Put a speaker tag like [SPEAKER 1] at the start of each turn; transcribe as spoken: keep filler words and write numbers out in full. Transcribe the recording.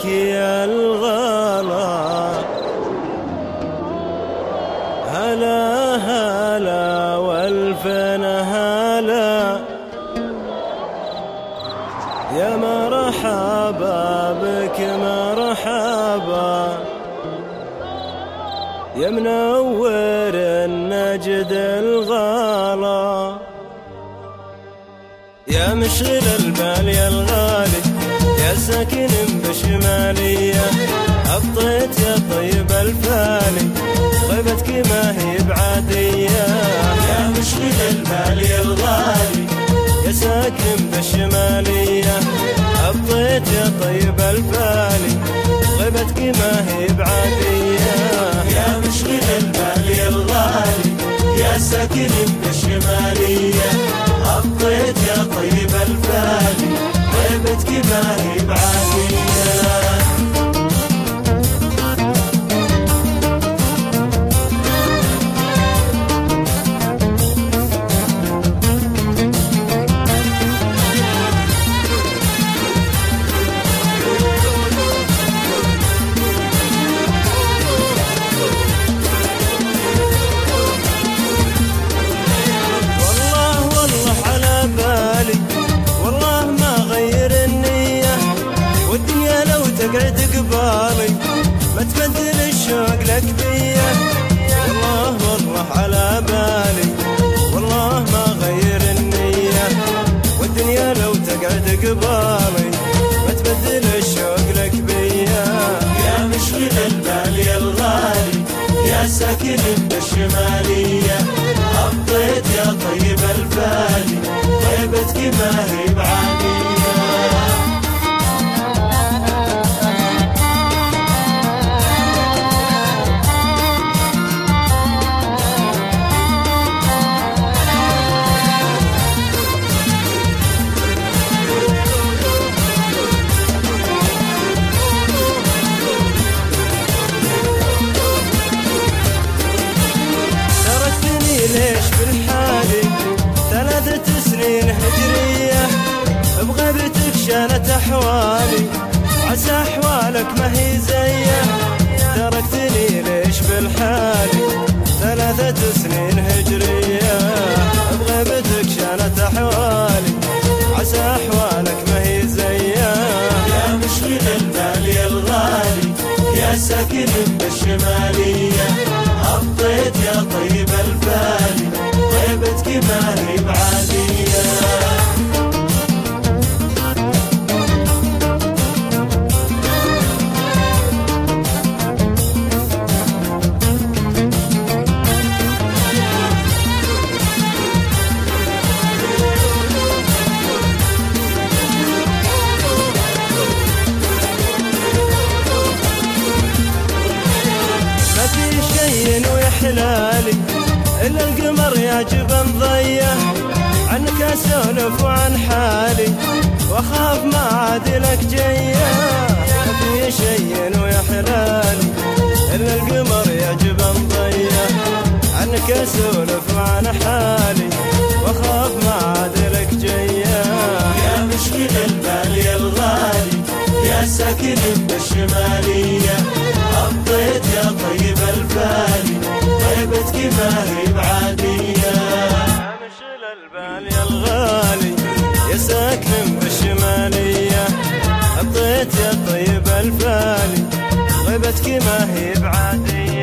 [SPEAKER 1] بابك يا الغلا. هلا هلا والفين هلا، يا مرحبا بك مرحبا، يا منور النجد الغلا، يا مشغل البال يا الغالي، يا ساكن بشمالية، أبطيت يا طيب الفالي، غيبتك ما هي بعادية. يا مشغل البال يا الغالي، يا ساكن بشمالية، أبطيت يا طيب الفالي، غيبتك ما هي بعادية.
[SPEAKER 2] يا مشغل البال يا الغالي، يا ساكن بشمالية، أبطيت يا طيب الفالي، غيبتك ما هي بعادية.
[SPEAKER 1] تقعد قبالي ما تبدل الشوق لك بيا، والله والله على بالي، والله ما غير النية، والدنيا لو تقعد قبالي ما تبدل الشوق لك بيا.
[SPEAKER 2] يا مشغل البال يا الغالي، يا ساكن بالشمالية، أبطيت يا طيب الفالي، غيبتك ما هي بعادية.
[SPEAKER 1] ليش بالحالي ثلاثة سنين هجرية، بغيبتك شانت أحوالي، عسى أحوالك ما هي زيه. تركتني ليش بالحالي ثلاثة سنين هجرية، بغيبتك شانت أحوالي، عسى أحوالك ما هي زيه.
[SPEAKER 2] يا مشغل البال يا الغالي، يا ساكن بالشمالية، أبطيت يا طيب الفالي، غيبتك ما هي بعادية.
[SPEAKER 1] حلالي إلا القمر يعجب ضيه، عنك أسولف وعن حالي وأخاف ما عاد لك جيه. ما في شيء ويا حلالي إلا القمر يعجب ضيه، عنك أسولف وعن حالي وأخاف ما عاد لك جيه.
[SPEAKER 2] يا مشغل البال يا الغالي، يا ساكن بالشمالية، أبطيت يا طيب الفالي، غيبتك ما هي بعادية.
[SPEAKER 1] يا مشغل البال يا الغالي، يا ساكن بالشمالية، أبطيت يا طيب الفالي، غيبتك ما هي بعادية.